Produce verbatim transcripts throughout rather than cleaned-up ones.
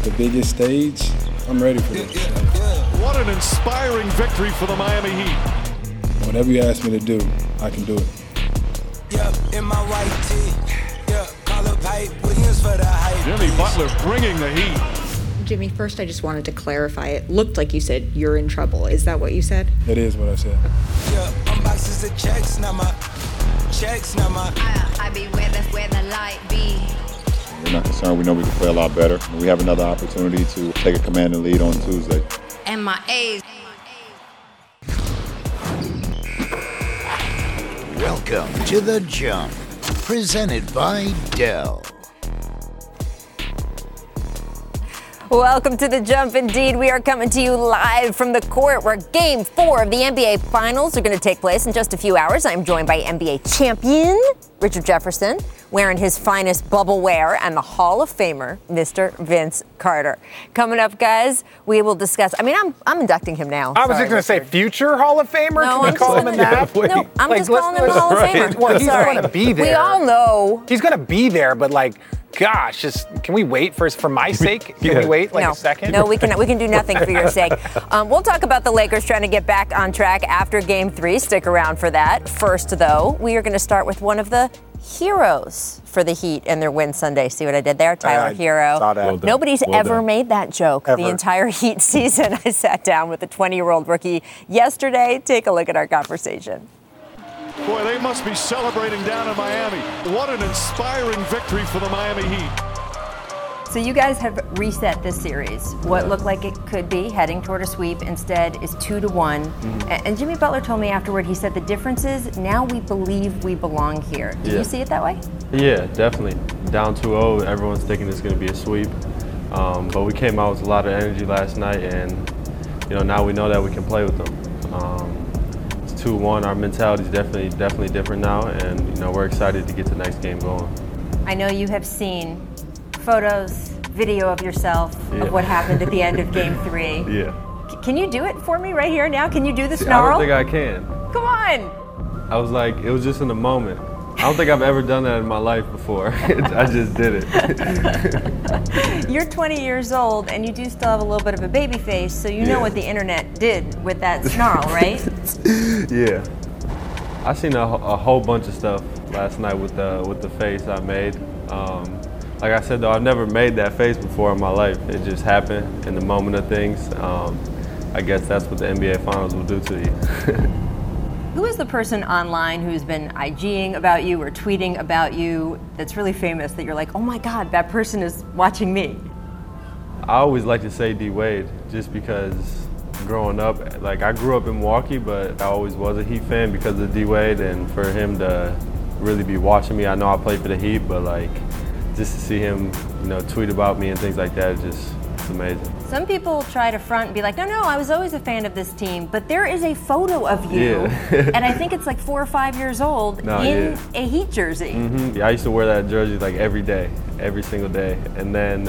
the biggest stage, I'm ready for this. What an inspiring victory for the Miami Heat. Whatever you ask me to do, I can do it. Yep, in my white tee. Yeah, call up Hype Williams for the hype. Jimmy Butler bringing the heat. Jimmy, first I just wanted to clarify. It looked like you said you're in trouble. Is that what you said? That is what I said. Yeah, unboxes of checks, now my checks, now my. I, I be where the, where the light be. We're not concerned. We know we can play a lot better. We have another opportunity to take a commanding lead on Tuesday. And my A's. Welcome to The Jump, presented by Dell. Welcome to The Jump. Indeed, we are coming to you live from the court where Game four of the N B A Finals are going to take place in just a few hours. I'm joined by N B A champion Richard Jefferson, wearing his finest bubble wear, and the Hall of Famer, Mister Vince Carter. Coming up, guys, we will discuss. I mean, I'm I'm inducting him now. I was Sorry, just going to say future Hall of Famer. No, Can we I'm call just him in gonna, that? No, I'm like, just calling him the Hall of Famer. Well, he's Sorry. going to be there. We all know. He's going to be there, but like, gosh, just can we wait for for my sake? Can Yeah. we wait like no, a second? No, we can we can do nothing for your sake. Um, we'll talk about the Lakers trying to get back on track after Game Three. Stick around for that. First, though, we are going to start with one of the heroes for the Heat and their win Sunday. See what I did there, Tyler I Hero. saw that. Well done. Nobody's Well ever done. made that joke the Ever. entire Heat season. I sat down with a twenty-year-old rookie yesterday. Take a look at our conversation. Boy, they must be celebrating down in Miami. What an inspiring victory for the Miami Heat. So you guys have reset this series. What looked like it could be heading toward a sweep instead is two to one. Mm-hmm. A- And Jimmy Butler told me afterward, he said the difference is now we believe we belong here. Do Yeah. you see it that way? Yeah, definitely. Down two oh, everyone's thinking it's going to be a sweep. Um, but we came out with a lot of energy last night, and you know now we know that we can play with them. Um, it's two one. Our mentality is definitely definitely different now, and you know we're excited to get the next game going. I know you have seen photos, video of yourself Yeah. of what happened at the end of Game Three. Yeah. C- Can you do it for me right here now? Can you do the See, I snarl? don't think I can. Come on. I was like, it was just in the moment. I don't think I've ever done that in my life before. I just did it. You're twenty years old and you do still have a little bit of a baby face, so you know Yeah. what the internet did with that snarl, right? Yeah, I seen a, a whole bunch of stuff last night with the with the face I made. Um, like I said though, I've never made that face before in my life. It just happened in the moment of things. Um, I guess that's what the N B A Finals will do to you. Who is the person online who's been IGing about you or tweeting about you that's really famous that you're like, oh my God, that person is watching me? I always like to say D Wade, just because growing up, like I grew up in Milwaukee, but I always was a Heat fan because of D Wade, and for him to really be watching me, I know I played for the Heat, but like just to see him, you know, tweet about me and things like that, is just it's amazing. Some people try to front and be like, no, no, I was always a fan of this team, but there is a photo of you, Yeah. and I think it's like four or five years old No, in yeah. a Heat jersey. hmm Yeah, I used to wear that jersey like every day, every single day. And then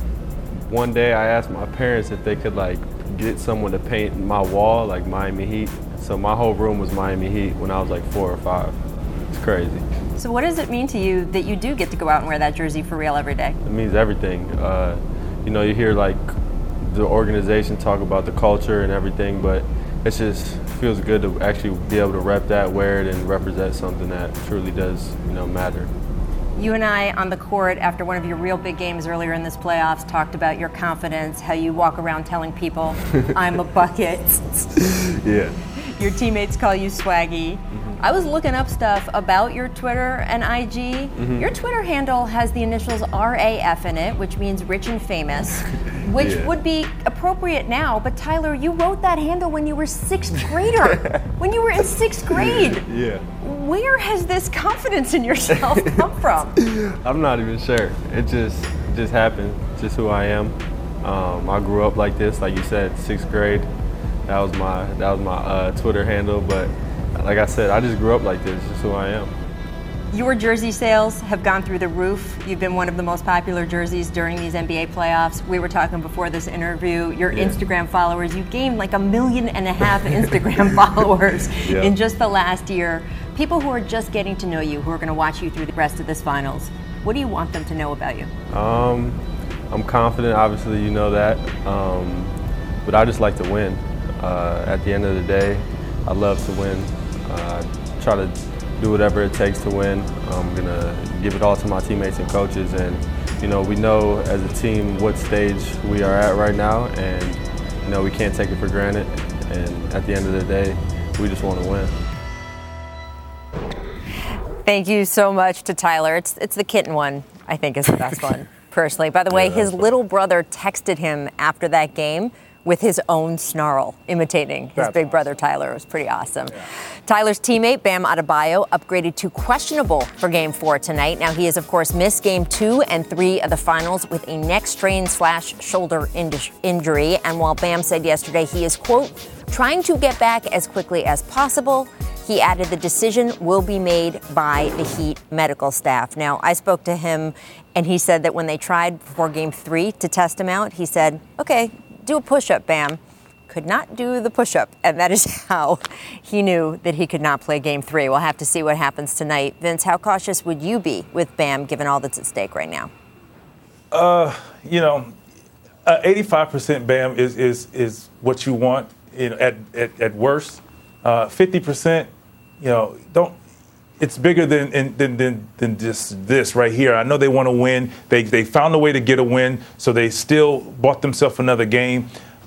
one day I asked my parents if they could like get someone to paint my wall like Miami Heat. So my whole room was Miami Heat when I was like four or five. It's crazy. So what does it mean to you that you do get to go out and wear that jersey for real every day? It means everything. Uh, you know, you hear like the organization talk about the culture and everything, but it just feels good to actually be able to rep that, wear it, and represent something that truly does, you know, matter. You and I on the court after one of your real big games earlier in this playoffs talked about your confidence, how you walk around telling people, I'm a bucket. Yeah. Your teammates call you swaggy. Mm-hmm. I was looking up stuff about your Twitter and I G. Mm-hmm. Your Twitter handle has the initials R A F in it, which means rich and famous, which Yeah. would be appropriate now. But Tyler, you wrote that handle when you were sixth grader, when you were in sixth grade. Yeah. Where has this confidence in yourself come from? I'm not even sure. It just it just happened. It's just who I am. Um, I grew up like this, like you said, sixth grade. That was my that was my uh, Twitter handle. But like I said, I just grew up like this. It's just who I am. Your jersey sales have gone through the roof. You've been one of the most popular jerseys during these N B A playoffs. We were talking before this interview, your Yeah. Instagram followers, you gained like a million and a half Instagram followers Yeah. in just the last year. People who are just getting to know you, who are going to watch you through the rest of this finals, what do you want them to know about you? Um, I'm confident, obviously, you know that. Um, but I just like to win. Uh, at the end of the day, I love to win. Uh, I try to do whatever it takes to win. I'm going to give it all to my teammates and coaches. And, you know, we know as a team what stage we are at right now. And, you know, we can't take it for granted. And at the end of the day, we just want to win. Thank you so much to Tyler. It's it's the kitten one, I think, is the best one, personally. By the way, his little brother texted him after that game with his own snarl, imitating his That's big brother Tyler. It was pretty awesome. Yeah. Tyler's teammate, Bam Adebayo, upgraded to questionable for Game four tonight. Now, he has, of course, missed Game two and three of the finals with a neck strain slash shoulder in- injury. And while Bam said yesterday he is, quote, trying to get back as quickly as possible, he added the decision will be made by the Heat medical staff. Now, I spoke to him, and he said that when they tried before Game three to test him out, he said, okay, do a push-up, Bam. Could not do the push-up, and that is how he knew that he could not play Game three. We'll have to see what happens tonight. Vince, how cautious would you be with Bam, given all that's at stake right now? Uh, you know, uh, eighty-five percent Bam is is is what you want, you know, at, at at worst. Uh, fifty percent, you know, don't. It's bigger than than than than just this right here. I know they want to win. They they found a way to get a win, so they still bought themselves another game.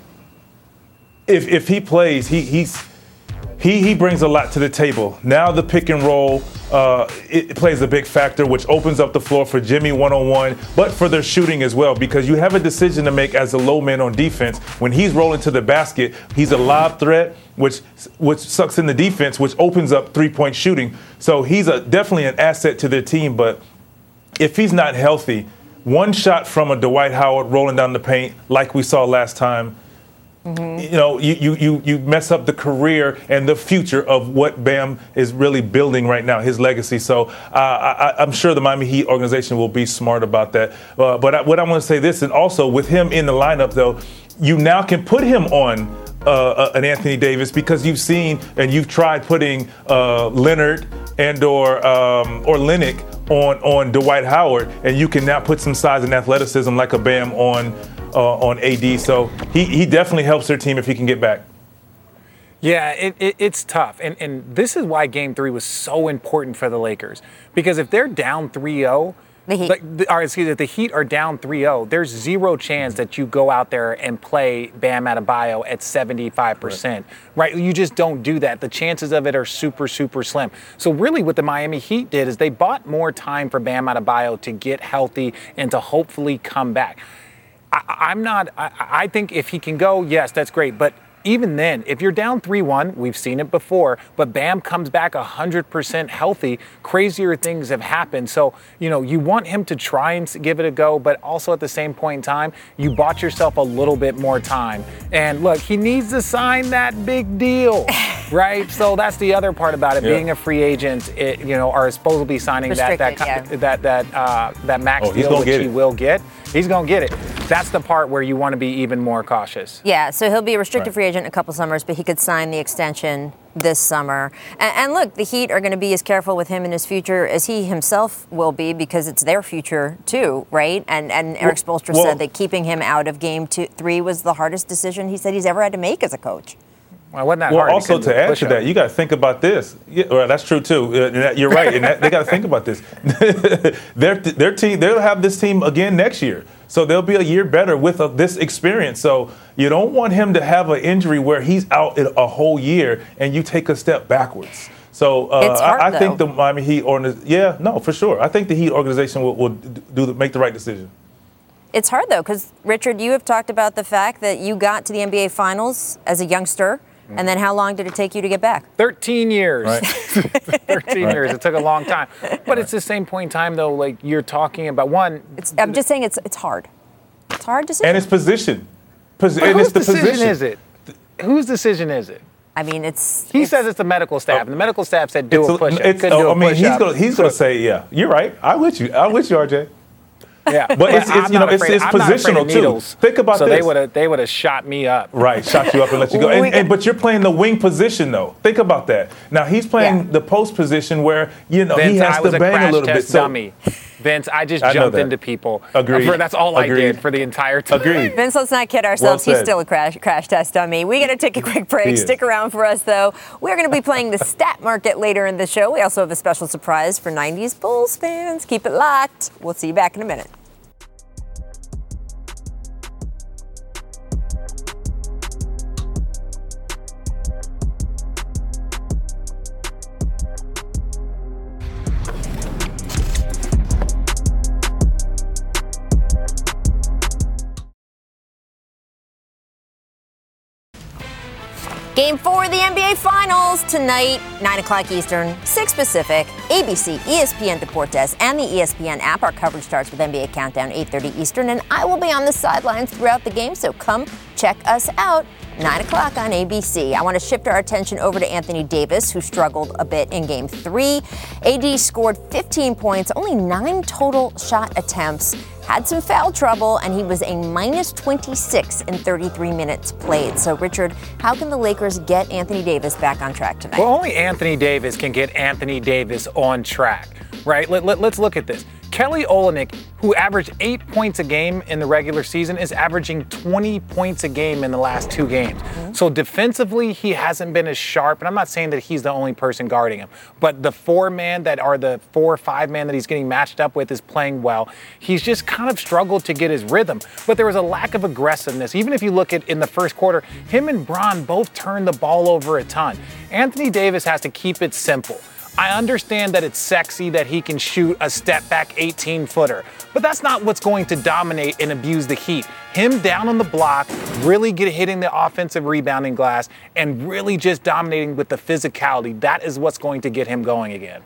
If if he plays, he he's he he brings a lot to the table. Now the pick and roll uh, it, it plays a big factor, which opens up the floor for Jimmy one-on-one, but for their shooting as well, because you have a decision to make as a low man on defense. When he's rolling to the basket, he's a lob threat, which which sucks in the defense, which opens up three-point shooting. So he's a definitely an asset to their team. But if he's not healthy, one shot from a Dwight Howard rolling down the paint, like we saw last time, mm-hmm. you know, you, you you you mess up the career and the future of what Bam is really building right now, his legacy. So uh, I, I'm sure the Miami Heat organization will be smart about that. Uh, but I, what I want to say this, and also with him in the lineup, though, you now can put him on uh, an Anthony Davis, because you've seen and you've tried putting uh, Leonard and or um, or Lennox on on Dwight Howard, and you can now put some size and athleticism like a Bam on. Uh, on A D, so he, he definitely helps their team if he can get back. Yeah, it, it, it's tough, and and this is why Game Three was so important for the Lakers, because if they're down three oh, the Heat, like, the, or excuse me, if the Heat are down three oh, there's zero chance that you go out there and play Bam Adebayo at seventy-five percent, right. right? You just don't do that. The chances of it are super, super slim. So really what the Miami Heat did is they bought more time for Bam Adebayo to get healthy and to hopefully come back. I, I'm not, I, I think if he can go, yes, that's great. But even then, if you're down three one, we've seen it before, but Bam comes back one hundred percent healthy, crazier things have happened. So, you know, you want him to try and give it a go, but also at the same point in time, you bought yourself a little bit more time. And look, he needs to sign that big deal, right? So that's the other part about it, yeah. Being a free agent, it, you know, or supposedly signing that that, yeah. that that uh, that max oh, deal, which he will get. He's going to get it. That's the part where you want to be even more cautious. Yeah, so he'll be a restricted right. free agent in a couple summers, but he could sign the extension this summer. And, and look, the Heat are going to be as careful with him and his future as he himself will be, because it's their future too, right? And and Eric Spoelstra well, said that keeping him out of game two, three was the hardest decision he said he's ever had to make as a coach. Well, wasn't that well hard also to add to that, you got to think about this. Yeah, well, that's true too. Uh, you're right, and that, they got to think about this. their their team, they'll have this team again next year, so they'll be a year better with uh, this experience. So you don't want him to have an injury where he's out a whole year and you take a step backwards. So uh, it's hard, I, I though. think the Miami Heat, or yeah, no, for sure. I think the Heat organization will, will do the, make the right decision. It's hard though, because Richard, you have talked about the fact that you got to the N B A Finals as a youngster. And then how long did it take you to get back? thirteen years. Right. thirteen right. years. It took a long time. But right. It's the same point in time, though, like you're talking about one. It's, I'm just saying it's it's hard. It's hard decision. And it's position. Pos- but and whose it's the decision position. is it? Whose decision is it? I mean, it's. He it's, sash it's the medical staff. And the medical staff said do a push-up. It's, Couldn't do oh, a I mean, push-up. he's going he's gonna say, yeah, you're right. I'm with you. I'm with you, R J. Yeah, but, but it's, it's you know it's, it's positional too. Think about so this. So they would have they would have shot me up. Right, shot you up and let you go. And, and but you're playing the wing position though. Think about that. Now he's playing yeah. the post position where you know Vince, he has I was to a bang crash a little test bit. So, dummy. Vince, I just I know jumped that. into people. Agreed. For, that's all Agreed. I did for the entire time. Agreed. Vince, let's not kid ourselves. Well He's said. still a crash crash test on me. We got to take a quick break. He Stick is. around for us, though. We're going to be playing the stat market later in the show. We also have a special surprise for nineties Bulls fans. Keep it locked. We'll see you back in a minute. Game four of the N B A Finals tonight, nine o'clock Eastern, six Pacific, A B C, E S P N Deportes, and the E S P N app. Our coverage starts with N B A Countdown, eight thirty Eastern, and I will be on the sidelines throughout the game, so come check us out. nine o'clock on A B C. I want to shift our attention over to Anthony Davis, who struggled a bit in game three. A D scored fifteen points, only nine total shot attempts, had some foul trouble, and he was a minus twenty-six in thirty-three minutes played. So, Richard, how can the Lakers get Anthony Davis back on track tonight? Well, only Anthony Davis can get Anthony Davis on track, right? Let, let, let's look at this. Kelly Olynyk, who averaged eight points a game in the regular season, is averaging twenty points a game in the last two games. Mm-hmm. So defensively, he hasn't been as sharp. And I'm not saying that he's the only person guarding him, but the four man that are the four or five man that he's getting matched up with is playing well. He's just kind of struggled to get his rhythm. But there was a lack of aggressiveness. Even if you look at in the first quarter, him and Bron both turned the ball over a ton. Anthony Davis has to keep it simple. I understand that it's sexy that he can shoot a step back eighteen footer, but that's not what's going to dominate and abuse the Heat. Him down on the block, really get hitting the offensive rebounding glass, and really just dominating with the physicality. That is what's going to get him going again.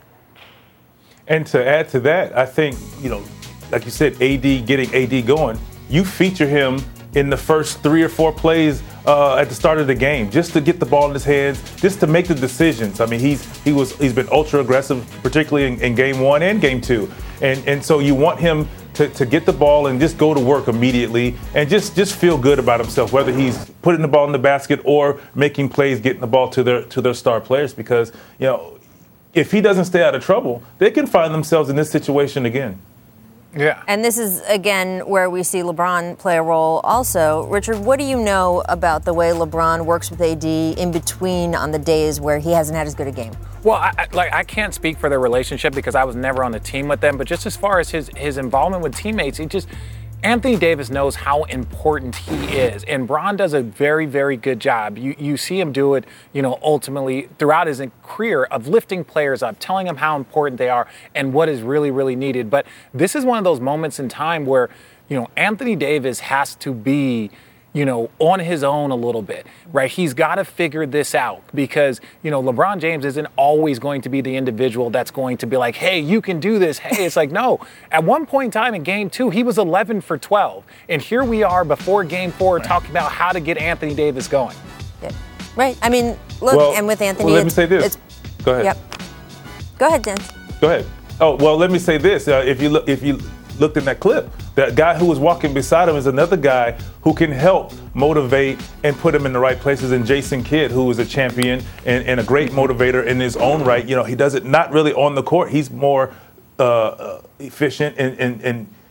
And to add to that, I think, you know, like you said, A D getting A D going, you feature him in the first three or four plays uh, at the start of the game, just to get the ball in his hands, just to make the decisions. I mean, he's he was he's been ultra aggressive, particularly in, in game one and game two, and and so you want him to, to get the ball and just go to work immediately and just just feel good about himself, whether he's putting the ball in the basket or making plays, getting the ball to their to their star players, because you know if he doesn't stay out of trouble, they can find themselves in this situation again. Yeah. And this is, again, where we see LeBron play a role also. Richard, what do you know about the way LeBron works with A D in between on the days where he hasn't had as good a game? Well, I, I, like I can't speak for their relationship because I was never on the team with them, but just as far as his, his involvement with teammates, he just Anthony Davis knows how important he is, and Bron does a very, very good job. You you see him do it, you know, ultimately throughout his career of lifting players up, telling them how important they are and what is really, really needed. But this is one of those moments in time where, you know, Anthony Davis has to be, you know, on his own a little bit, right? He's got to figure this out because, you know, LeBron James isn't always going to be the individual that's going to be like, hey, you can do this. Hey, it's like, no. At one point in time in game two, he was eleven for twelve. And here we are before game four talking about how to get Anthony Davis going. Yeah. Right. I mean, look, Well, and with Anthony, well, let me it's, say this. it's, Go ahead. Yep. Go ahead, Dan. Go ahead. Oh, well, let me say this. Uh, if you look, if you looked in that clip, that guy who was walking beside him is another guy who can help motivate and put him in the right places. And Jason Kidd, who is a champion and, and a great motivator in his own right. You know, he does it not really on the court. He's more uh, uh, efficient and, and,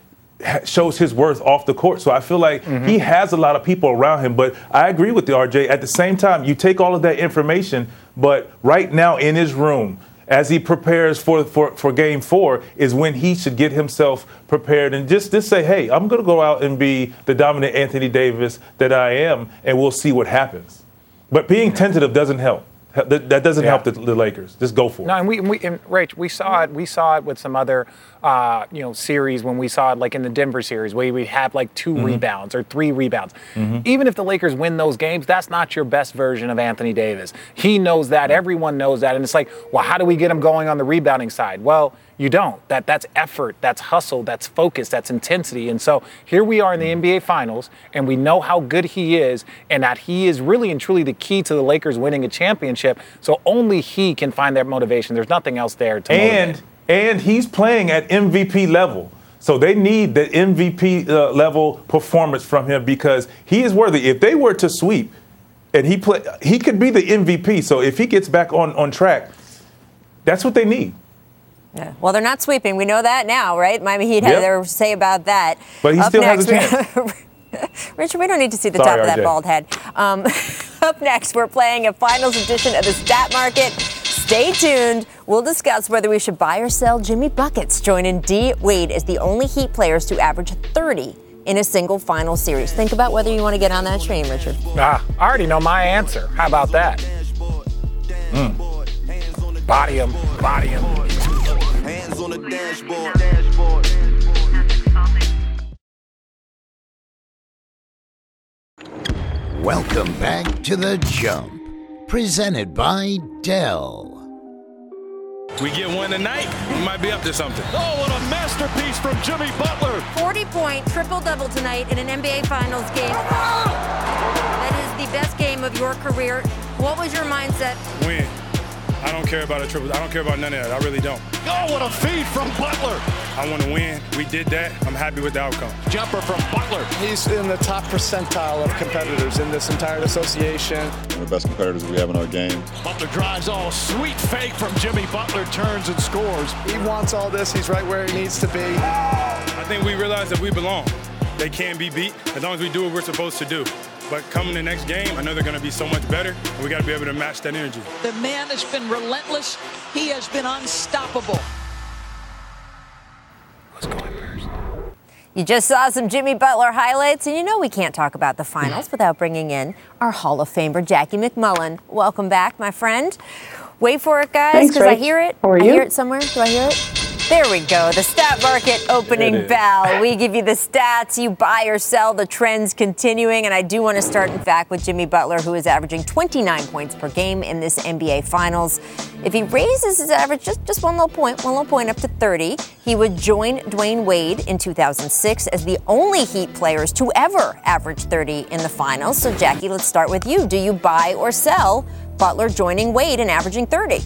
and shows his worth off the court. So I feel like mm-hmm. he has a lot of people around him. But I agree with the R J. At the same time, you take all of that information, but right now in his room, as he prepares for, for, for game four, is when he should get himself prepared and just, just say, hey, I'm going to go out and be the dominant Anthony Davis that I am, and we'll see what happens. But being tentative doesn't help. That, that doesn't yeah. help the, the Lakers. Just go for it. No, and we, and we and Rach, we saw it. We saw it with some other, uh, you know, series when we saw it, like in the Denver series, where we have like two mm-hmm. rebounds or three rebounds. Mm-hmm. Even if the Lakers win those games, that's not your best version of Anthony Davis. He knows that. Everyone knows that. And it's like, well, how do we get him going on the rebounding side? Well, you don't. That that's effort, that's hustle, that's focus, that's intensity. And so here we are in the N B A Finals, and we know how good he is, and that he is really and truly the key to the Lakers winning a championship. So only he can find that motivation. There's nothing else there to and motivate. And he's playing at M V P level. So they need the M V P uh, level performance from him because he is worthy. If they were to sweep, and he play, he could be the M V P. So if he gets back on, on track, that's what they need. Yeah. Well, they're not sweeping. We know that now, right? Miami Heat Yep. had their say about that. But he Up still next, has a chance. Richard, we don't need to see the Sorry, top of that R J. bald head. Um, up next, we're playing a finals edition of the Stat Market. Stay tuned. We'll discuss whether we should buy or sell Jimmy Buckets. Joining D. Wade as the only Heat players to average thirty in a single final series. Think about whether you want to get on that train, Richard. Ah, I already know my answer. How about that? Mm. Body him, body him. Hands on the dashboard. Welcome back to The Jump, presented by Dell. We get one tonight, we might be up to something. Oh, what a masterpiece from Jimmy Butler. forty-point triple-double tonight in an N B A Finals game. That is the best game of your career. What was your mindset? Win. I don't care about a triple. I don't care about none of that. I really don't. Oh, what a feed from Butler. I want to win. We did that. I'm happy with the outcome. Jumper from Butler. He's in the top percentile of competitors in this entire association. One of the best competitors we have in our game. Butler drives all sweet fake from Jimmy Butler, turns and scores. He wants all this. He's right where he needs to be. I think we realize that we belong. They can't be beat as long as we do what we're supposed to do. But coming the next game, I know they're going to be so much better, and we got to be able to match that energy. The man has been relentless. He has been unstoppable. Let's go in first. You just saw some Jimmy Butler highlights, and you know we can't talk about the finals without bringing in our Hall of Famer, Jackie MacMullan. Welcome back, my friend. Wait for it, guys, because I hear it. How are I you? hear it somewhere. Do I hear it? There we go. The Stat Market opening bell. We give you the stats. You buy or sell. The trends continuing. And I do want to start, in fact, with Jimmy Butler, who is averaging twenty-nine points per game in this N B A Finals. If he raises his average just, just one little point, one little point up to thirty, he would join Dwayne Wade in two thousand six as the only Heat players to ever average thirty in the Finals. So, Jackie, let's start with you. Do you buy or sell Butler joining Wade and averaging thirty?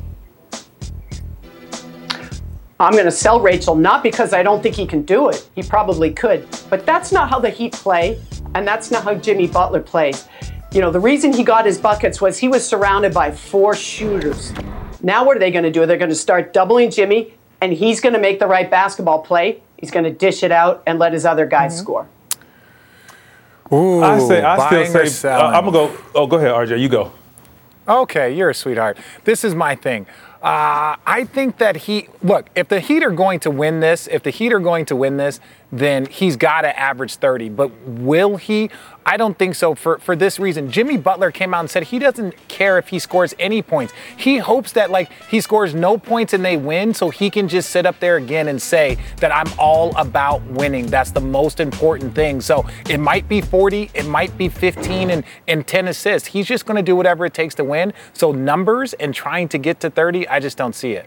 I'm going to sell Rachel, not because I don't think he can do it. He probably could. But that's not how the Heat play, and that's not how Jimmy Butler plays. You know, the reason he got his buckets was he was surrounded by four shooters. Now what are they going to do? They're going to start doubling Jimmy, and he's going to make the right basketball play. He's going to dish it out and let his other guys mm-hmm. score. Ooh, I say, I buying still or say, uh, selling? I'm going to go, oh, go ahead, R J, you go. Okay, you're a sweetheart. This is my thing. Uh, I think that he, look, if the Heat are going to win this, if the Heat are going to win this, then he's got to average thirty. But will he? I don't think so for, for this reason. Jimmy Butler came out and said he doesn't care if he scores any points. He hopes that, like, he scores no points and they win so he can just sit up there again and say that I'm all about winning. That's the most important thing. So it might be forty, it might be fifteen and, and ten assists. He's just going to do whatever it takes to win. So numbers and trying to get to thirty, I just don't see it.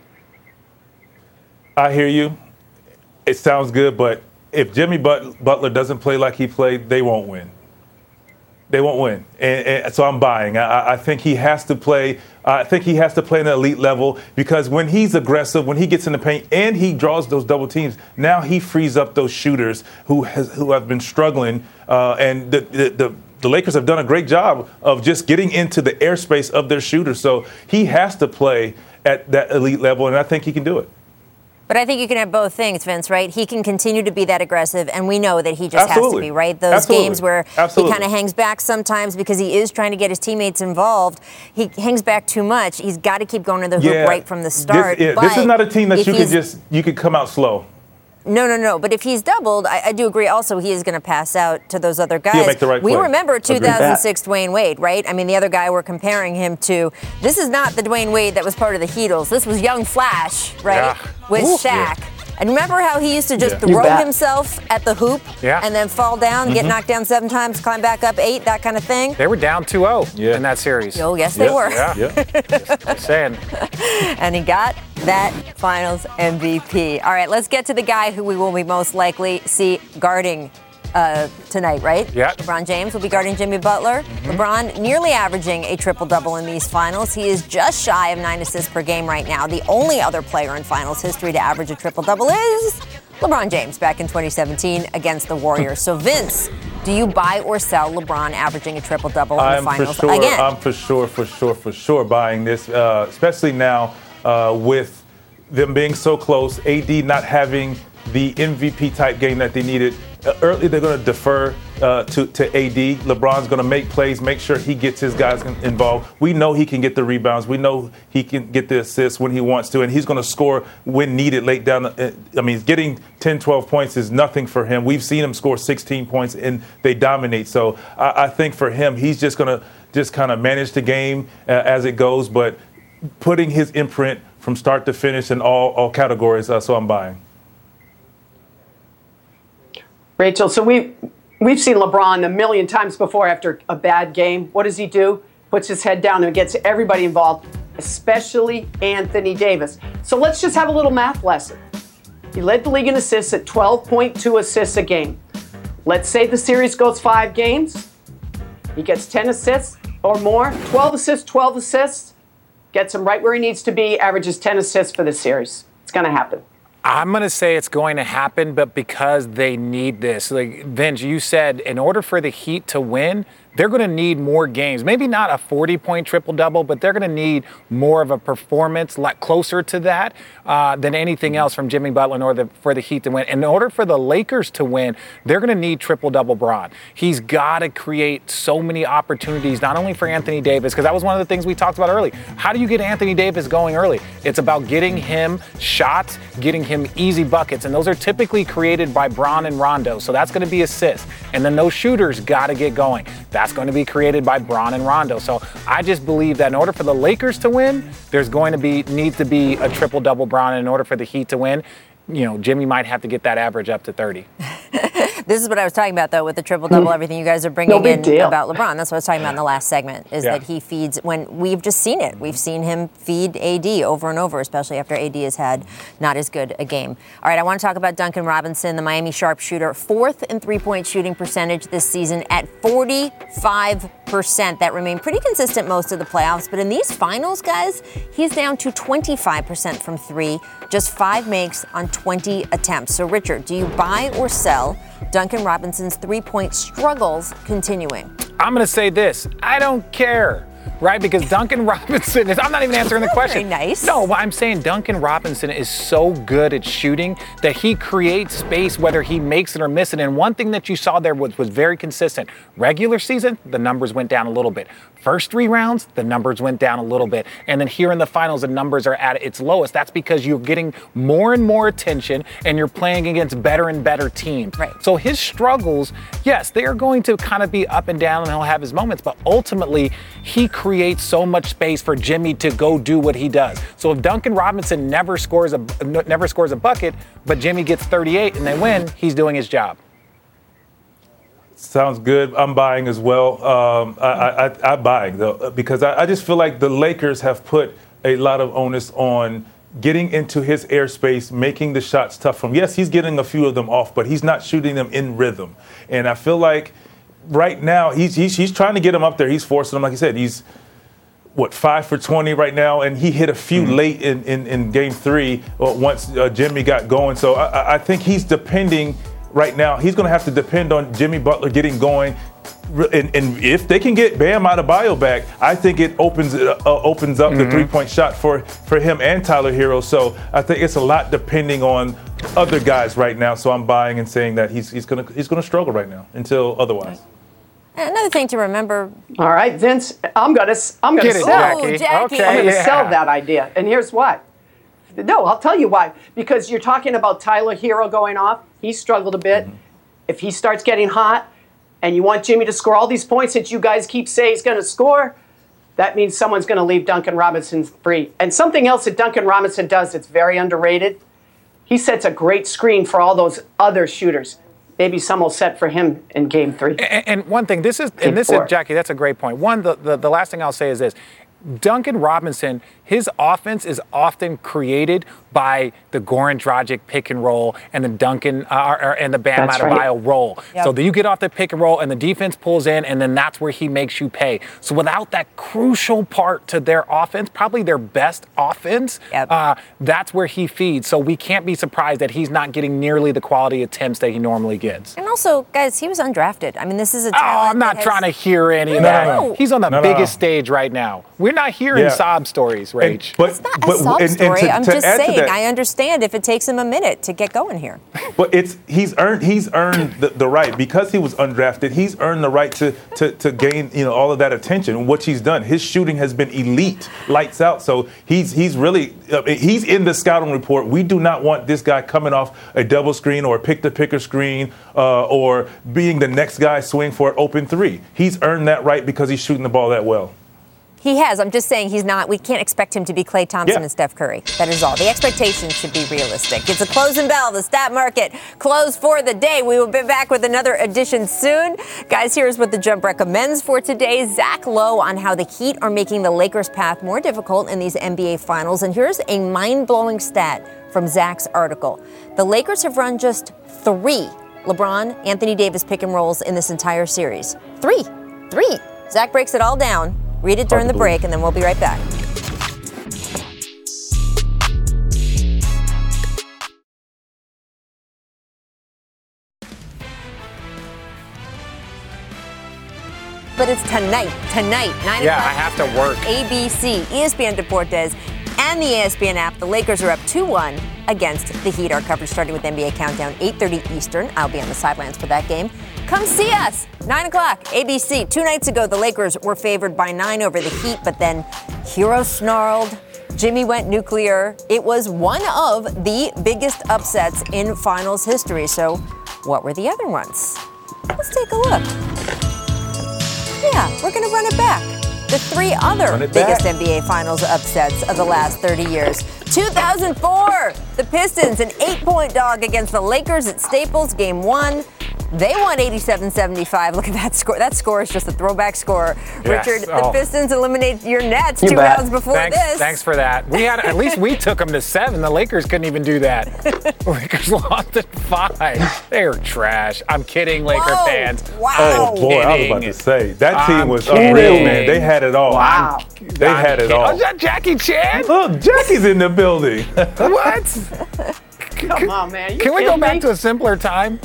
I hear you. It sounds good, but if Jimmy Butler doesn't play like he played, they won't win. They won't win, and, and so I'm buying. I, I think he has to play. I think he has to play at an elite level because when he's aggressive, when he gets in the paint, and he draws those double teams, now he frees up those shooters who has who have been struggling. Uh, and the, the the the Lakers have done a great job of just getting into the airspace of their shooters. So he has to play at that elite level, and I think he can do it. But I think you can have both things, Vince, right? He can continue to be that aggressive, and we know that he just Absolutely. has to be, right? Those Absolutely. games where Absolutely. he kind of hangs back sometimes because he is trying to get his teammates involved. He hangs back too much. He's got to keep going to the hoop Yeah. right from the start. This, yeah, but this is not a team that if you he's- could just you could come out slow. No, no, no. But if he's doubled, I, I do agree also he is going to pass out to those other guys. He'll make the right we play. remember two Agreed. thousand six Dwayne Wade, right? I mean, the other guy we're comparing him to, this is not the Dwayne Wade that was part of the Heatles. This was young Flash, right? Yeah. With Ooh. Shaq. Yeah. And remember how he used to just Yeah. You throw bet. himself at the hoop Yeah. and then fall down, get Mhm. knocked down seven times, climb back up eight, that kind of thing? They were down two oh in that series. Oh, yes, they were. Yeah. just, just saying. And he got that Finals M V P. All right, let's get to the guy who we will be most likely see guarding uh, tonight, right? Yeah. LeBron James will be guarding Jimmy Butler. Mm-hmm. LeBron nearly averaging a triple-double in these finals. He is just shy of nine assists per game right now. The only other player in finals history to average a triple-double is LeBron James back in twenty seventeen against the Warriors. So, Vince, do you buy or sell LeBron averaging a triple-double in I'm the finals for sure, again? I'm for sure, for sure, for sure buying this, uh, especially now uh, with them being so close, A D not having the M V P type game that they needed. Uh, early, they're going to defer uh, to, to A D. LeBron's going to make plays, make sure he gets his guys in, involved. We know he can get the rebounds. We know he can get the assists when he wants to, and he's going to score when needed late down. The, I mean, getting ten, twelve points is nothing for him. We've seen him score sixteen points, and they dominate. So I, I think for him, he's just going to just kind of manage the game uh, as it goes, but putting his imprint from start to finish in all, all categories, uh, so I'm buying. Rachel, so we, we've seen LeBron a million times before after a bad game. What does he do? Puts his head down and gets everybody involved, especially Anthony Davis. So let's just have a little math lesson. He led the league in assists at twelve point two assists a game. Let's say the series goes five games. He gets ten assists or more, twelve assists, twelve assists, gets him right where he needs to be, averages ten assists for the series. It's going to happen. I'm going to say it's going to happen, but because they need this. Like, Vince, you said in order for the Heat to win, they're going to need more games. Maybe not a forty-point triple-double, but they're going to need more of a performance like closer to that uh, than anything else from Jimmy Butler in order for the Heat to win. In order for the Lakers to win, they're going to need triple-double Bron. He's got to create so many opportunities, not only for Anthony Davis, because that was one of the things we talked about early. How do you get Anthony Davis going early? It's about getting him shots, getting him easy buckets, and those are typically created by Bron and Rondo, so that's going to be assists. And then those shooters got to get going. That's going to be created by Bron and Rondo. So I just believe that in order for the Lakers to win, there's going to be needs to be a triple-double Bron. And in order for the Heat to win, you know, Jimmy might have to get that average up to thirty. This is what I was talking about, though, with the triple-double, everything you guys are bringing No big in deal. about LeBron. That's what I was talking about in the last segment, is Yeah. that he feeds when we've just seen it. We've seen him feed A D over and over, especially after A D has had not as good a game. All right, I want to talk about Duncan Robinson, the Miami sharpshooter, fourth in three-point shooting percentage this season at forty-five percent. That remained pretty consistent most of the playoffs, but in these finals, guys, he's down to twenty-five percent from three, just five makes on twenty attempts. So, Richard, do you buy or sell Duncan Robinson's three-point struggles continuing? I'm going to say this. I don't care. Right? Because Duncan Robinson is, I'm not even answering the question. Very nice. No, I'm saying Duncan Robinson is so good at shooting that he creates space whether he makes it or misses it. And one thing that you saw there was, was very consistent. Regular season, the numbers went down a little bit. First three rounds, the numbers went down a little bit. And then here in the finals, the numbers are at its lowest. That's because you're getting more and more attention and you're playing against better and better teams. Right. So his struggles, yes, they are going to kind of be up and down and he'll have his moments, but ultimately he creates so much space for Jimmy to go do what he does. So if Duncan Robinson never scores a never scores a bucket, but Jimmy gets thirty-eight and they win, he's doing his job. Sounds good. I'm buying as well. Um, I, I, I'm buying, though, because I, I just feel like the Lakers have put a lot of onus on getting into his airspace, making the shots tough for him. Yes, he's getting a few of them off, but he's not shooting them in rhythm. And I feel like right now he's, he's, he's trying to get him up there. He's forcing them. Like you said, he's, what, five for twenty right now, and he hit a few mm-hmm. late in, in, in game three uh, once uh, Jimmy got going. So I, I think he's depending right now. He's going to have to depend on Jimmy Butler getting going. And, and if they can get Bam Adebayo back, I think it opens uh, opens up mm-hmm. the three-point shot for, for him and Tyler Hero. So I think it's a lot depending on other guys right now. So I'm buying and saying that he's he's going to he's going to struggle right now until otherwise. Another thing to remember. All right, Vince, I'm going to I'm going to sell. Ooh, Jackie. Okay, I'm going to yeah. sell that idea, and here's why. No, I'll tell you why. Because you're talking about Tyler Hero going off. He struggled a bit. Mm-hmm. If he starts getting hot, and you want Jimmy to score all these points that you guys keep saying he's going to score, that means someone's going to leave Duncan Robinson free. And something else that Duncan Robinson does that's very underrated, he sets a great screen for all those other shooters. Maybe some will set for him in game three. And, and one thing, this is, Game and this four. is, Jackie, that's a great point. One, the, the, the last thing I'll say is this. Duncan Robinson, his offense is often created by the Goran Dragic pick and roll and the Duncan uh, or, and the Bam That's Adebayo right. roll. Yep. So you get off the pick and roll and the defense pulls in, and then that's where he makes you pay. So without that crucial part to their offense, probably their best offense, Yep. uh, that's where he feeds. So we can't be surprised that he's not getting nearly the quality attempts that he normally gets. And also, guys, he was undrafted. I mean, this is a Oh, talent I'm not that has- trying to hear any of No, that. no, no. He's on the No, no, biggest no. stage right now. We're not hearing Yeah. sob stories, Rach. And, but, It's not but, a sob and- and story. to- I'm to just add to saying. that- I understand if it takes him a minute to get going here. But it's he's earned he's earned the, the right because he was undrafted. He's earned the right to, to to gain you know all of that attention. What he's done, his shooting has been elite, lights out. So he's he's really uh, he's in the scouting report. We do not want this guy coming off a double screen or a pick the picker screen uh, or being the next guy swing for an open three. He's earned that right because he's shooting the ball that well. He has. I'm just saying he's not. We can't expect him to be Klay Thompson Yeah. and Steph Curry. That is all. The expectations should be realistic. It's a closing bell. The stat market closed for the day. We will be back with another edition soon. Guys, here's what the Jump recommends for today. Zach Lowe on how the Heat are making the Lakers' path more difficult in these N B A Finals. And here's a mind-blowing stat from Zach's article. The Lakers have run just three LeBron, Anthony Davis pick and rolls in this entire series. Three. Three. Zach breaks it all down. Read it during the break, and then we'll be right back. But it's tonight, tonight, nine Yeah, o'clock. I have to work. A B C, E S P N Deportes, and the E S P N app. The Lakers are up two one against the Heat. Our coverage starting with N B A Countdown, eight thirty Eastern. I'll be on the sidelines for that game. Come see us, nine o'clock, A B C. Two nights ago, the Lakers were favored by nine over the Heat, but then Hero snarled. Jimmy went nuclear. It was one of the biggest upsets in finals history. So what were the other ones? Let's take a look. Yeah, we're going to run it back. The three other biggest back. N B A Finals upsets of the last thirty years. two thousand four, the Pistons, an eight-point dog against the Lakers at Staples, game one. They won eighty-seven seventy-five. Look at that score. That score is just a throwback score. Yes. Richard, Oh. the Pistons eliminate your Nets You two bet. rounds before thanks, this. Thanks for that. We had at least we took them to seven. The Lakers couldn't even do that. Lakers lost at five. They're trash. I'm kidding, Laker Whoa. fans. Wow. Oh boy, I was about to say that team I'm was kidding. unreal, man. They had it all. Wow. They I'm had it kidding. all. Oh, is that Jackie Chan? Look, Jackie's in the building. What? Come on, man. You Can we go kidding back me? to a simpler time?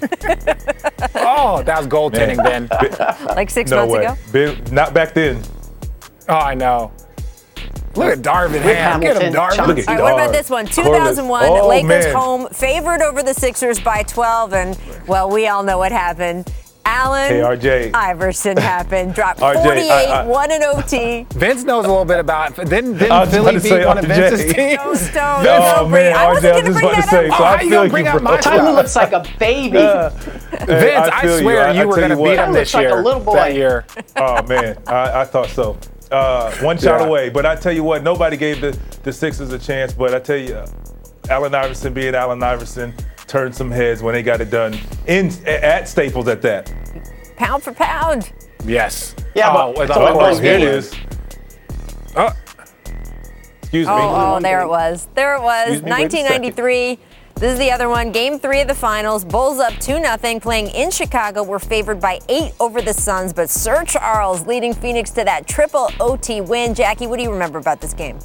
Oh, that was goaltending then. Like six no months way. ago? Ben, not back then. Oh, I know. Look at Darvin Rick Ham. Get him, Hamilton, Darvin. Look at All right, what about Dar- this one? two Corliss. thousand one, Oh, Lakers man. home, favored over the Sixers by twelve, and, well, we all know what happened. Allen Hey, R J. Iverson happened, dropped R J, forty-eight, I- I- won in O T. Vince knows a little bit about. Didn't, didn't I was Philly about to beat say one of R J. Vince's teams? Don't, don't, No, don't bring- man, I R wasn't J, I going to was bring just about to that say. up. So Oh, I how you feel gonna you, bring up bro. my Tyler stuff? looks like a baby. Uh, Vince, hey, I, feel swear I- you, I were tell going to what. beat him That this looks like a year. little boy. That year. Oh man, I, I thought so. Uh, one shot Yeah. away, but I tell you what, nobody gave the, the Sixers a chance. But I tell you, uh, Allen Iverson being Allen Iverson turned some heads when they got it done in at Staples at that. Pound for pound. Yes. Yeah, oh, but with it's of all course about Here it game. is. Oh, Excuse me. Oh, oh, there it was. There it was. Excuse me, wait a nineteen ninety-three. This is the other one. Game three of the finals. Bulls up two nothing. Playing in Chicago. We're favored by eight over the Suns, but Sir Charles leading Phoenix to that triple O T win. Jackie, what do you remember about this game?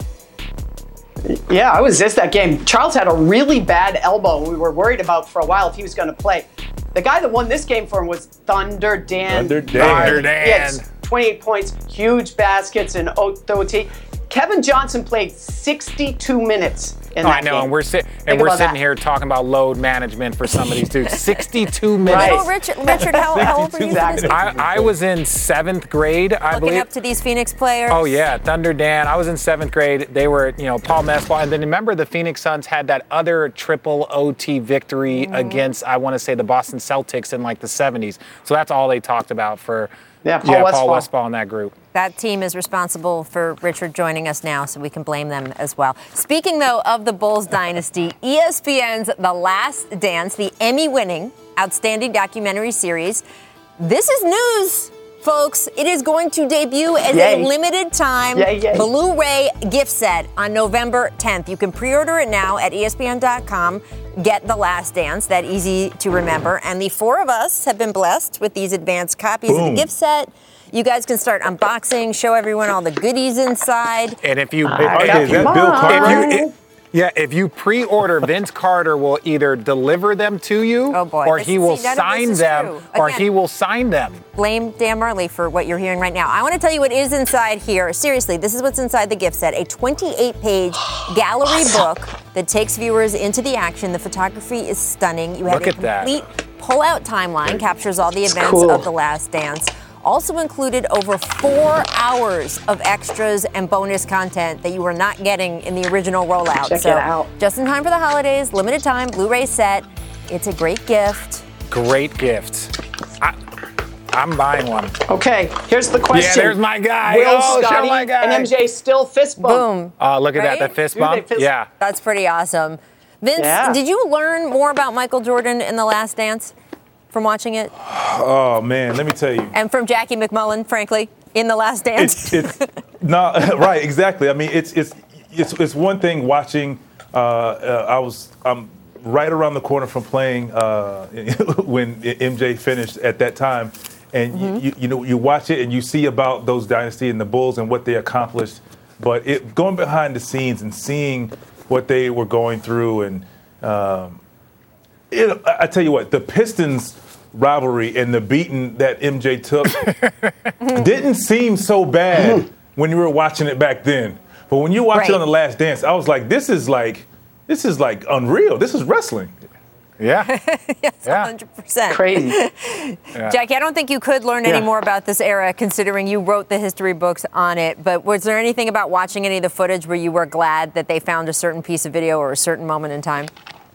Yeah, I was just that game. Charles had a really bad elbow. We were worried about for a while if he was going to play. The guy that won this game for him was Thunder Dan. Thunder Dan. Thunder He had Dan. twenty-eight points, huge baskets in O T. Kevin Johnson played sixty-two minutes in Oh, that I know, game. and we're, sit- Think and we're about sitting that. here talking about load management for some of these dudes. sixty-two minutes. Little Richard, Richard how, how old were you for this? I, I was in seventh grade, I Looking believe. up to these Phoenix players. Oh yeah, Thunder Dan. I was in seventh grade. They were, you know, Paul Mescal, and then remember the Phoenix Suns had that other triple O T victory Mm-hmm. against, I want to say, the Boston Celtics in like the seventies. So that's all they talked about for Yeah, Paul yeah, Westphal. Paul Westphal in that group. That team is responsible for Richard joining us now, so we can blame them as well. Speaking, though, of the Bulls dynasty, E S P N's The Last Dance, the Emmy-winning Outstanding Documentary Series. This is news, folks. It is going to debut as Yay. a limited time Yay, yay. Blu-ray gift set on November tenth. You can pre-order it now at E S P N dot com. Get The Last Dance, that easy to remember. And the four of us have been blessed with these advanced copies of Boom. the gift set. You guys can start unboxing, show everyone all the goodies inside. And if you, Hey, if, R J, is that Bill Come Cartwright? if you, Yeah, if you pre-order, Vince Carter will either deliver them to you, oh boy. or this he is, will see, sign them, or he will sign them. Blame Dan Marley for what you're hearing right now. I want to tell you what is inside here. Seriously, this is what's inside the gift set: a twenty-eight page gallery book that takes viewers into the action. The photography is stunning. You have Look a at that. complete pull-out timeline, captures all the events cool. of The Last Dance. Also included over four hours of extras and bonus content that you were not getting in the original rollout. Check so it out. Just in time for the holidays, limited time, Blu-ray set. It's a great gift. Great gift. I, I'm buying one. Okay, here's the question. Yeah, there's my guy. Will oh, show Scotty my guy. and M J still fist bump? Boom. Oh, look at Right? that. The fist Do bump. they fist- Yeah. That's pretty awesome. Vince, Yeah. did you learn more about Michael Jordan in The Last Dance from watching it? Oh man, let me tell you. And from Jackie McMullen, frankly, in The Last Dance? It's, it's no, right, exactly. I mean, it's it's it's it's one thing watching. Uh, uh, I was I'm right around the corner from playing uh, when M J finished at that time, and mm-hmm. you, you know you watch it and you see about those dynasty and the Bulls and what they accomplished, but it going behind the scenes and seeing what they were going through, and um, it, I tell you what, the Pistons rivalry and the beating that M J took didn't seem so bad when you were watching it back then. But when you watch Right. it on The Last Dance, I was like, this is like, this is like unreal. This is wrestling. Yeah. Yes, Yeah. one hundred percent. Crazy. Yeah. Jackie, I don't think you could learn Yeah. any more about this era considering you wrote the history books on it. But was there anything about watching any of the footage where you were glad that they found a certain piece of video or a certain moment in time?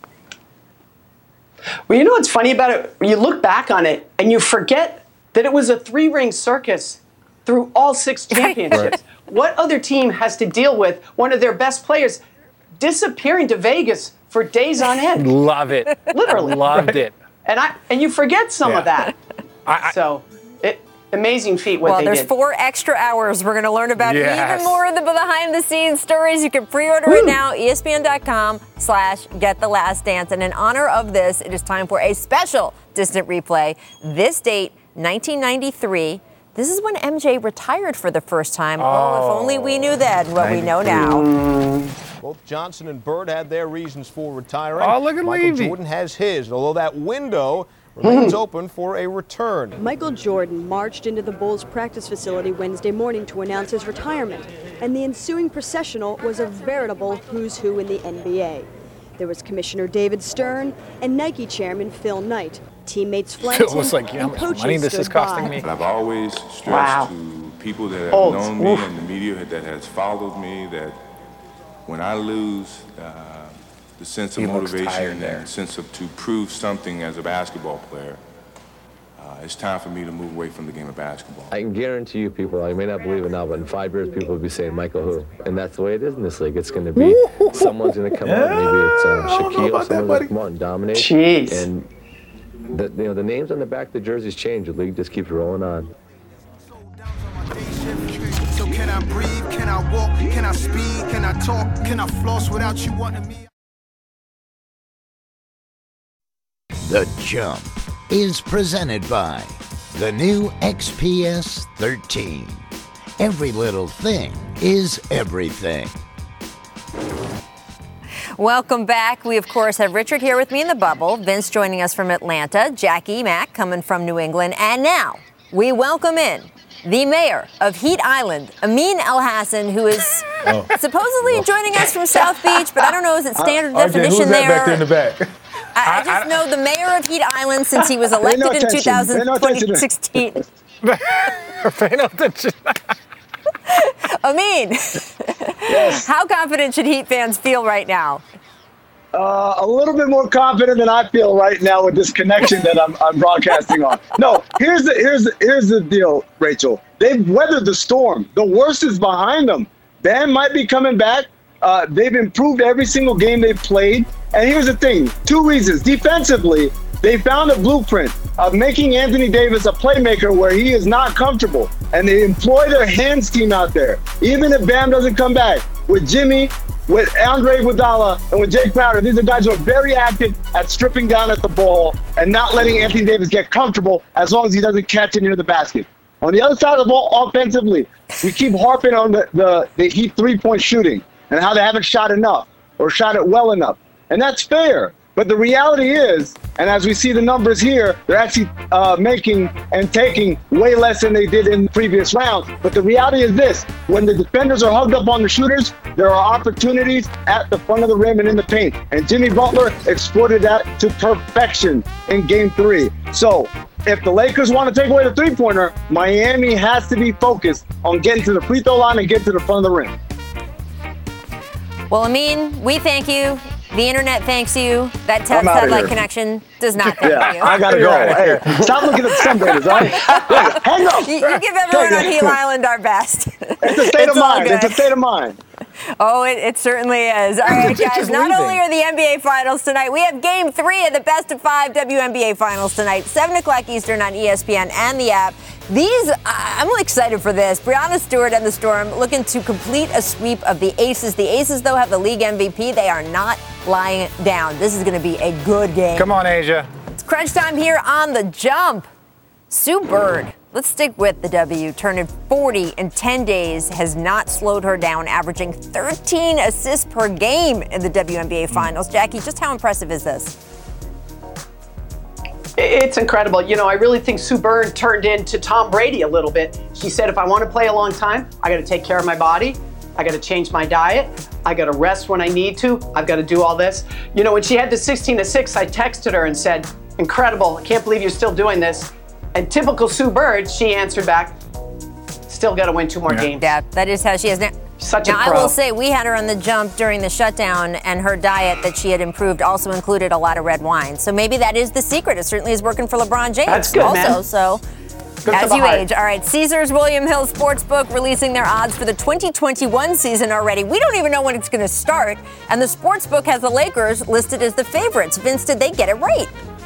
Well, you know what's funny about it? You look back on it and you forget that it was a three-ring circus through all six championships. Right. What other team has to deal with one of their best players disappearing to Vegas for days on end? Love it. Literally. Loved it. And I and you forget some Yeah. of that. I, I, So, it amazing feat what Well, they there's did. four extra hours. We're going to learn about Yes. even more of the behind-the-scenes stories. You can pre-order it now, E S P N dot com slash Get the Last Dance. And in honor of this, it is time for a special distant replay. This date, nineteen ninety-three. This is when M J retired for the first time. Oh, oh if only we knew then what we know now. Both Johnson and Bird had their reasons for retiring. Oh, look at Michael Levy. Jordan has his, although that window remains open for a return. Michael Jordan marched into the Bulls practice facility Wednesday morning to announce his retirement, and the ensuing processional was a veritable who's who in the N B A. There was Commissioner David Stern and Nike Chairman Phil Knight. Teammates flanked It was him, like, you know and how much coaches money this is stood costing by. me? I've always stressed Wow. to people that have Oh, known me oof. and the media that has followed me that when I lose uh, the sense of He looks tired motivation there. and sense of to prove something as a basketball player, uh, it's time for me to move away from the game of basketball. I can guarantee you people, I may not believe it now, but in five years people will be saying Michael who. And that's the way it is in this league. It's going to be, someone's going to come out, maybe it's um, Shaquille, someone's going to come out and dominate. Jeez. And the, you know, the names on the back of the jerseys change. The league just keeps rolling on. So can I breathe? Can I walk? Can I speed? Can I talk? Can I floss without you wanting me? The Jump is presented by the new X P S thirteen. Every little thing is everything. Welcome back. We, of course, have Richard here with me in the bubble, Vince joining us from Atlanta, Jackie Mack coming from New England, and now we welcome in the mayor of Heat Island, Amin Elhassan, who is Oh. supposedly joining us from South Beach, but I don't know, is it standard R J, definition who's that there? back there in the back? I, I just know the mayor of Heat Island since he was elected no in attention. two thousand Pay no attention. sixteen. Pay no attention. Amin, how confident should Heat fans feel right now? Uh, a little bit more confident than I feel right now with this connection that I'm, I'm broadcasting on. No, here's the here's the, here's the deal, Rachel. They've weathered the storm. The worst is behind them. Bam might be coming back. Uh, they've improved every single game they've played. And here's the thing: two reasons. Defensively, they found a blueprint of making Anthony Davis a playmaker where he is not comfortable, and they employ their hands team out there. Even if Bam doesn't come back, with Jimmy, with Andre Iguodala, and with Jake Crowder, these are guys who are very active at stripping down at the ball and not letting Anthony Davis get comfortable as long as he doesn't catch it near the basket. On the other side of the ball, offensively, we keep harping on the, the, the Heat three-point shooting and how they haven't shot enough. or shot it well enough. And that's fair. But the reality is, and as we see the numbers here, they're actually uh, making and taking way less than they did in previous rounds. But the reality is this, when the defenders are hugged up on the shooters, there are opportunities at the front of the rim and in the paint. And Jimmy Butler exploited that to perfection in game three. So if the Lakers want to take away the three-pointer, Miami has to be focused on getting to the free throw line and getting to the front of the rim. Well, Amin, we thank you. The internet thanks you. That Tub Satellite Connection does not thank yeah, you. I gotta go. Hey, stop looking at the sunbathers, all right? Hang up. You, you give everyone on Heel Island our best. It's a state of mind. It's a state of mind. Oh, it, it certainly is. All right, guys, not leaving. only are the N B A Finals tonight, we have Game three of the Best of Five W N B A Finals tonight, seven o'clock Eastern on E S P N and the app. These, I'm excited for this. Breanna Stewart and the Storm looking to complete a sweep of the Aces. The Aces, though, have the league M V P. They are not lying down. This is going to be a good game. Come on, Asia. It's crunch time here on The Jump. Sue Bird, let's stick with the W, turning forty in ten days, has not slowed her down, averaging thirteen assists per game in the W N B A Finals. Jackie, just how impressive is this? It's incredible. You know, I really think Sue Bird turned into Tom Brady a little bit. She said, if I want to play a long time, I got to take care of my body. I got to change my diet. I got to rest when I need to. I've got to do all this. You know, when she had the sixteen to six, I texted her and said, incredible. I can't believe you're still doing this. And typical Sue Bird, she answered back, still got to win two more yeah. games. Yeah, that is how she is now. Such now, a pro. I will say we had her on the jump during the shutdown, and her diet that she had improved also included a lot of red wine. So maybe that is the secret. It certainly is working for LeBron James. That's good, also, man. So good as for you the heart. age. All right, Caesars William Hill Sportsbook releasing their odds for the twenty twenty-one season already. We don't even know when it's going to start, and the Sportsbook has the Lakers listed as the favorites. Vince, did they get it right?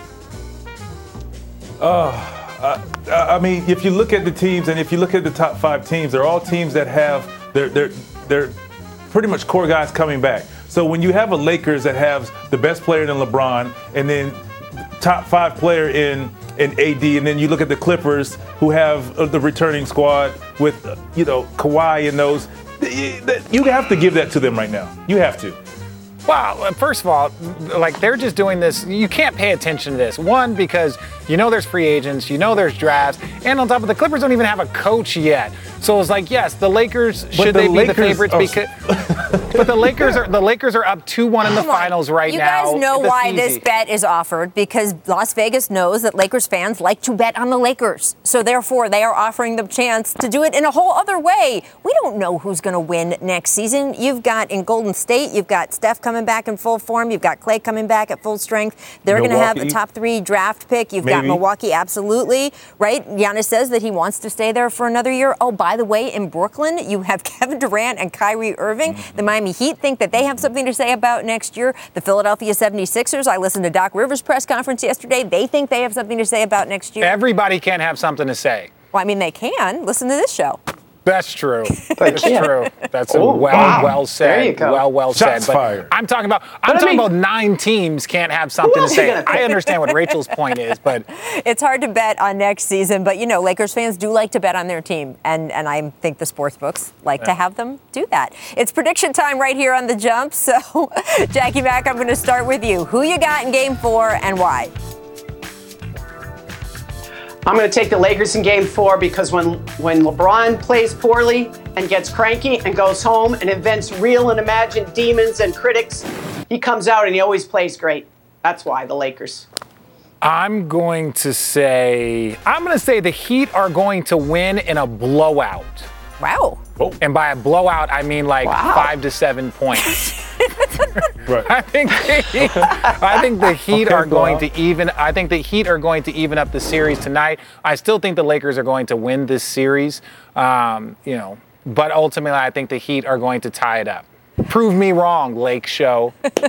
Uh, uh, I mean, if you look at the teams and if you look at the top five teams, they're all teams that have they're they're they're pretty much core guys coming back. So when you have a Lakers that has the best player in LeBron and then top five player in in A D, and then you look at the Clippers who have the returning squad with you know Kawhi and those, you have to give that to them right now. You have to. Well, first of all, like they're just doing this. You can't pay attention to this. One, because you know there's free agents, you know there's drafts, and on top of the Clippers don't even have a coach yet. So it's like, yes, the Lakers should the they be Lakers the favorites are, because but the Lakers are the Lakers are up two one in the Come on. finals right you now. You guys know That's why easy. this bet is offered, because Las Vegas knows that Lakers fans like to bet on the Lakers. So therefore, they are offering the chance to do it in a whole other way. We don't know who's going to win next season. You've got in Golden State, you've got Steph coming back in full form. You've got Klay coming back at full strength. They're going to have a top three draft pick. You've got Maybe. Milwaukee, absolutely, right? Giannis says that he wants to stay there for another year. Oh, by the way, in Brooklyn, you have Kevin Durant and Kyrie Irving. Mm-hmm. The Miami Heat think that they have something to say about next year. The Philadelphia seventy-sixers, I listened to Doc Rivers' press conference yesterday. They think they have something to say about next year. Everybody can have something to say. Well, I mean, they can. Listen to this show. That's true. That's yeah. true. That's Oh, a well, wow. well said. There you go. Well, well Shots said. But fired. I'm talking about. I'm But I talking mean- about nine teams can't have something Who to else you say. gonna pick? I understand what Rachel's point is, but It's hard to bet on next season, but you know, Lakers fans do like to bet on their team, and, and I think the sports books like to have them do that. It's prediction time right here on The Jump. So, Jackie Mack, I'm going to start with you. Who you got in Game Four and why? I'm going to take the Lakers in game four because when, when LeBron plays poorly and gets cranky and goes home and invents real and imagined demons and critics, he comes out and he always plays great. That's why the Lakers. I'm going to say I'm going to say the Heat are going to win in a blowout. Wow. And by a blowout, I mean like Wow. five to seven points. Right. I think the Heat, I think the Heat Okay, are going Bob. to even. I think the Heat are going to even up the series tonight. I still think the Lakers are going to win this series. Um, you know, but ultimately, I think the Heat are going to tie it up. Prove me wrong, Lake Show. Vince,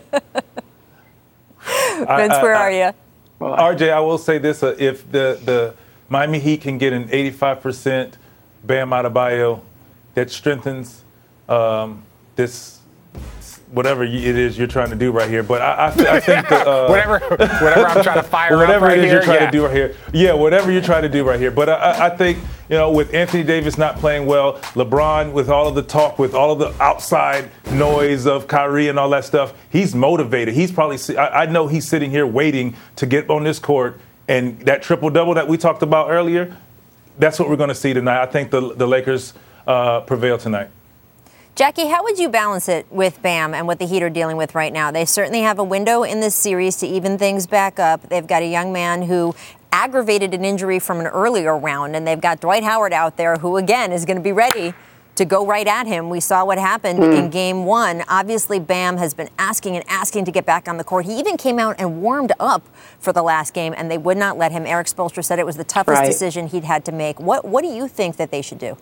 I- where I- are you? R J, I will say this: uh, if the the Miami Heat can get an eighty-five percent Bam Adebayo, that strengthens um, this whatever it is you're trying to do right here. But I, I, th- I think that, uh, whatever, whatever I'm trying to fire up whatever right it is here, you're trying yeah. to do right here, yeah, whatever you're trying to do right here. But I, I think you know, with Anthony Davis not playing well, LeBron with all of the talk, with all of the outside noise of Kyrie and all that stuff, he's motivated. He's probably, I, I know he's sitting here waiting to get on this court, and that triple-double that we talked about earlier, that's what we're going to see tonight. I think the, the Lakers uh, prevail tonight. Jackie, how would you balance it with Bam and what the Heat are dealing with right now? They certainly have a window in this series to even things back up. They've got a young man who aggravated an injury from an earlier round, and they've got Dwight Howard out there who, again, is going to be ready to go right at him. We saw what happened mm. in game one. Obviously, Bam has been asking and asking to get back on the court. He even came out and warmed up for the last game, and they would not let him. Erik Spoelstra said it was the toughest right. decision he'd had to make. What, what do you think that they should do?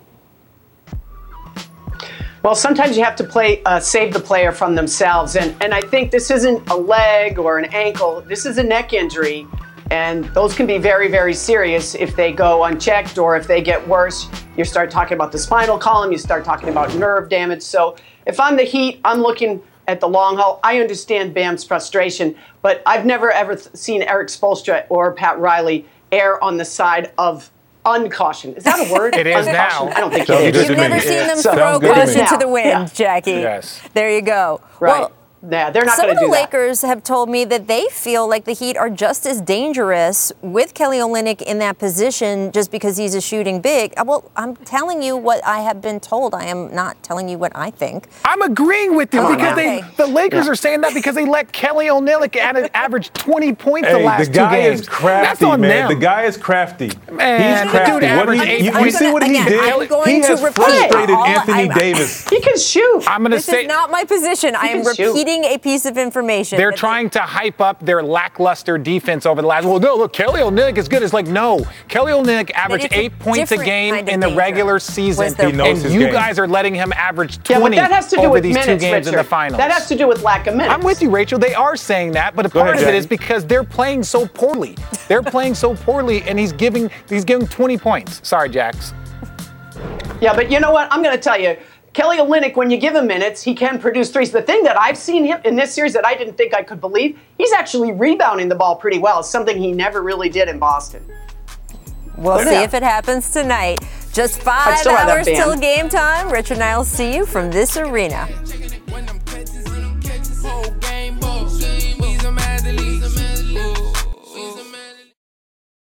Well, sometimes you have to play, uh, save the player from themselves. And, and I think this isn't a leg or an ankle. This is a neck injury. And those can be very, very serious if they go unchecked, or if they get worse, you start talking about the spinal column, you start talking about nerve damage. So if I'm the Heat, I'm looking at the long haul. I understand Bam's frustration, but I've never ever th- seen Erik Spoelstra or Pat Riley err on the side of uncaution. Is that a word? It is now. I don't think Sounds it is. You've never seen them So- throw caution to the wind, Yeah. Jackie. Yes. There you go. Right. Well, Yeah, they're not some going of to the do that. Lakers have told me that they feel like the Heat are just as dangerous with Kelly Olynyk in that position just because he's a shooting big. Uh, Well, I'm telling you what I have been told. I am not telling you what I think. I'm agreeing with you Come on because now. they, Okay. the Lakers Yeah. are saying that because they let Kelly Olynyk at an average twenty points the Hey, last the guy two games. is crafty, That's on man. them. The guy is crafty. Man, He's the dude crafty. What averaged he- eight you, you points. see what he Again, did? I'm going he to has repeat frustrated all Anthony I- Davis. He can shoot. I'm going to This say is not my position. I am can shoot. repeating a piece of information. they're that trying to hype up their lackluster defense over the last. Well, no, look, Kelly Olynyk is good. It's like, no, Kelly Olynyk averaged it's a eight points a different game kind of in the danger. regular season, Was the- He knows and his you game. guys are letting him average Yeah, but twenty that has to do over with these minutes, two games Richard. in the finals. That has to do with lack of minutes. I'm with you, Rachel. They are saying that, but a Go part ahead, of it Jackie. is because they're playing so poorly. They're playing so poorly, and he's giving he's giving twenty points. Sorry, Jax. Yeah, but you know what? I'm going to tell you, Kelly Olynyk, when you give him minutes, he can produce threes. The thing that I've seen him in this series that I didn't think I could believe, he's actually rebounding the ball pretty well. It's something he never really did in Boston. We'll Put it see out. if it happens tonight. Just I'd five still have that hours band. till game time. Richard and I will see you from this arena.